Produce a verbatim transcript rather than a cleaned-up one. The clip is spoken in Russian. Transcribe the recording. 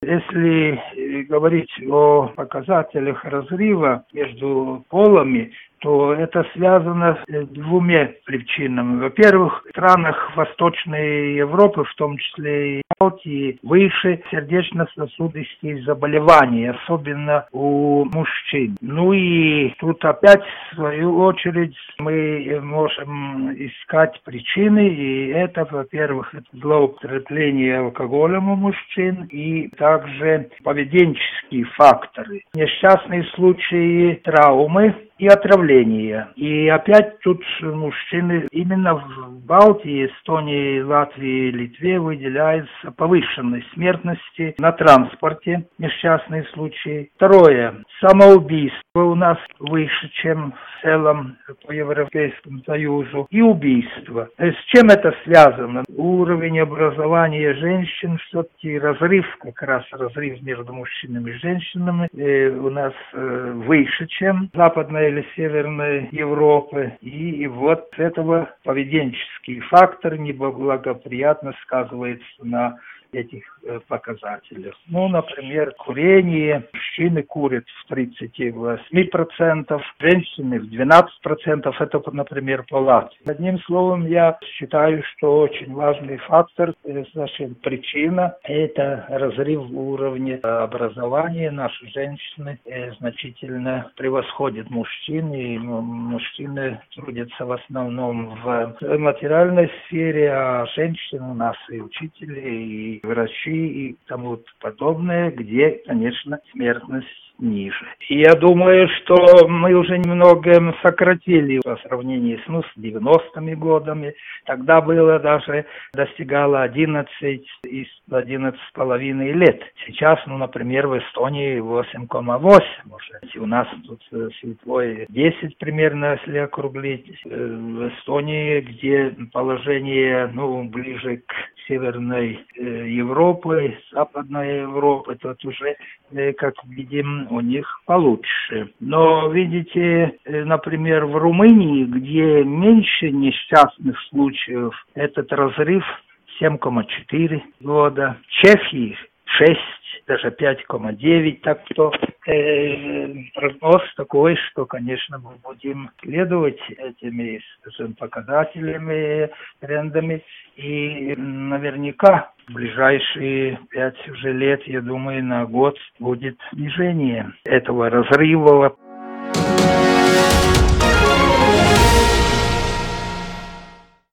Если говорить о показателях разрыва между полами, то это связано с двумя причинами. Во-первых, в странах Восточной Европы, в том числе и Балтии, выше сердечно-сосудистые заболевания, особенно у мужчин. Ну и тут опять, в свою очередь, мы можем искать причины, и это, во-первых, это злоупотребление алкоголем у мужчин, и также поведенческие факторы, несчастные случаи травмы и отравления. И опять тут мужчины именно в Балтии, Эстонии, Латвии, Литве выделяется повышенной смертности на транспорте, несчастные случаи. Второе. Самоубийство у нас выше, чем в целом по Европейскому Союзу. И убийство. С чем это связано? Уровень образования женщин, все-таки разрыв, как раз разрыв между мужчинами и женщинами э, у нас э, выше, чем западная или Северной Европы. И вот этого поведенческий фактор неблагоприятно сказывается на этих э, показателях. Ну, например, курение. Мужчины курят в тридцать восемь процентов, женщины в двенадцать процентов. Это, например, по Латвии. Одним словом, я считаю, что очень важный фактор, э, значит, причина – это разрыв уровня образования. Наши женщины э, значительно превосходят мужчин, и мужчины трудятся в основном в материальной сфере, а женщины у нас и учители, и врачи и тому подобное, где, конечно, смертность ниже. И я думаю, что мы уже немного сократили по сравнению с, ну, с девяностыми годами. Тогда было даже, достигало одиннадцать и одиннадцать с половиной лет. Сейчас, ну, например, в Эстонии восемь целых восемь уже. И у нас тут светлое десять примерно, если округлить. В Эстонии, где положение, ну, ближе к Северной Европы, Западной Европы, тут уже, как видим, у них получше. Но, видите, например, в Румынии, где меньше несчастных случаев, этот разрыв семь целых четыре года. Чехии шесть, даже пять целых девять. Так что э, прогноз такой, что, конечно, мы будем следовать этими показателями, трендами. И наверняка в ближайшие пять уже лет, я думаю, на год будет снижение этого разрыва.